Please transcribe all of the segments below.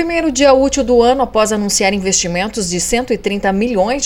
primeiro dia útil do ano, após anunciar investimentos de R$130 milhões,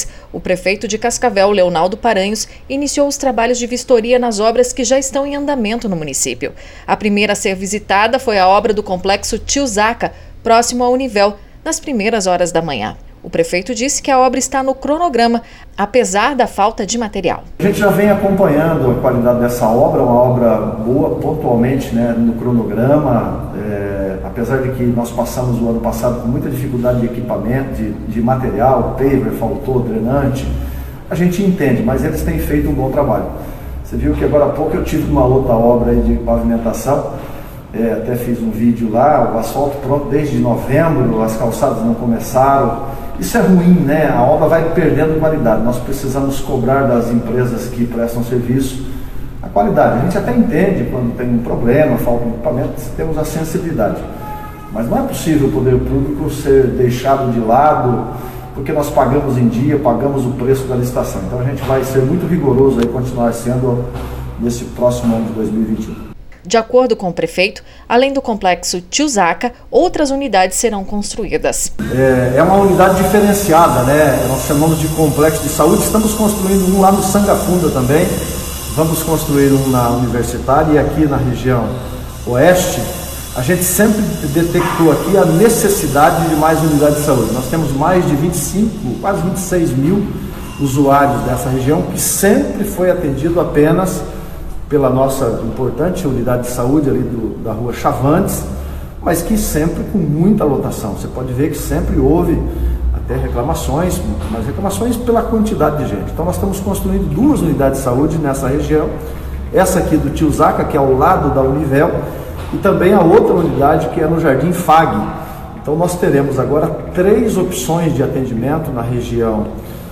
o prefeito de Cascavel, Leonaldo Paranhos, iniciou os trabalhos de vistoria nas obras que já estão em andamento no município. A primeira a ser visitada foi a obra do complexo Tio Zaca, próximo à Univel, nas primeiras horas da manhã. O prefeito disse que a obra está no cronograma, apesar da falta de material. A gente já vem acompanhando a qualidade dessa obra, uma obra boa, pontualmente, no cronograma, apesar de que nós passamos o ano passado com muita dificuldade de equipamento, de material, paver faltou, drenante, a gente entende, mas eles têm feito um bom trabalho. Você viu que agora há pouco eu tive uma outra obra aí de pavimentação, até fiz um vídeo lá, o asfalto pronto desde novembro, as calçadas não começaram. Isso é ruim, A obra vai perdendo qualidade. Nós precisamos cobrar das empresas que prestam serviço a qualidade. A gente até entende quando tem um problema, falta um equipamento, temos a sensibilidade. Mas não é possível o poder público ser deixado de lado, porque nós pagamos em dia, pagamos o preço da licitação. Então a gente vai ser muito rigoroso aí, continuar sendo nesse próximo ano de 2021. De acordo com o prefeito, além do complexo Tio Zaca, outras unidades serão construídas. É uma unidade diferenciada, Nós chamamos de complexo de saúde. Estamos construindo um lá no Sangafunda também. Vamos construir um na Universitária e aqui na região oeste. A gente sempre detectou aqui a necessidade de mais unidades de saúde. Nós temos mais de 25, quase 26 mil usuários dessa região que sempre foi atendido apenas pela nossa importante unidade de saúde ali da rua Chavantes, mas que sempre com muita lotação. Você pode ver que sempre houve até reclamações, mas reclamações pela quantidade de gente. Então nós estamos construindo 2 unidades de saúde nessa região, essa aqui do Tio Zaca, que é ao lado da Univel, e também a outra unidade que é no Jardim Fag. Então nós teremos agora 3 opções de atendimento na região,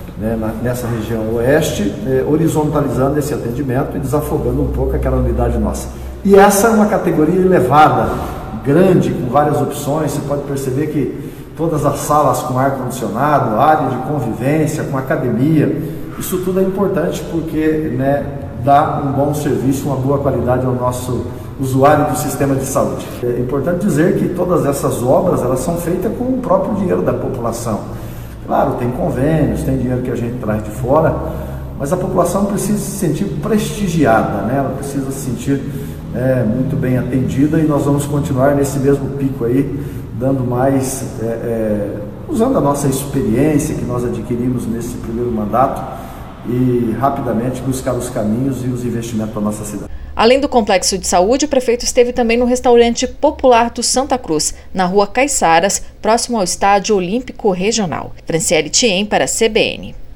nessa região oeste, horizontalizando esse atendimento e desafogando um pouco aquela unidade nossa. E essa é uma categoria elevada, grande, com várias opções. Você pode perceber que todas as salas com ar-condicionado, área de convivência, com academia, isso tudo é importante porque dá um bom serviço, uma boa qualidade ao nosso usuário do sistema de saúde. É importante dizer que todas essas obras elas são feitas com o próprio dinheiro da população. Claro, tem convênios, tem dinheiro que a gente traz de fora, mas a população precisa se sentir prestigiada, Ela precisa se sentir muito bem atendida e nós vamos continuar nesse mesmo pico aí, dando mais, usando a nossa experiência que nós adquirimos nesse primeiro mandato e rapidamente buscar os caminhos e os investimentos para a nossa cidade. Além do complexo de saúde, o prefeito esteve também no restaurante popular do Santa Cruz, na rua Caiçaras, próximo ao Estádio Olímpico Regional. Franciele Thiem para a CBN.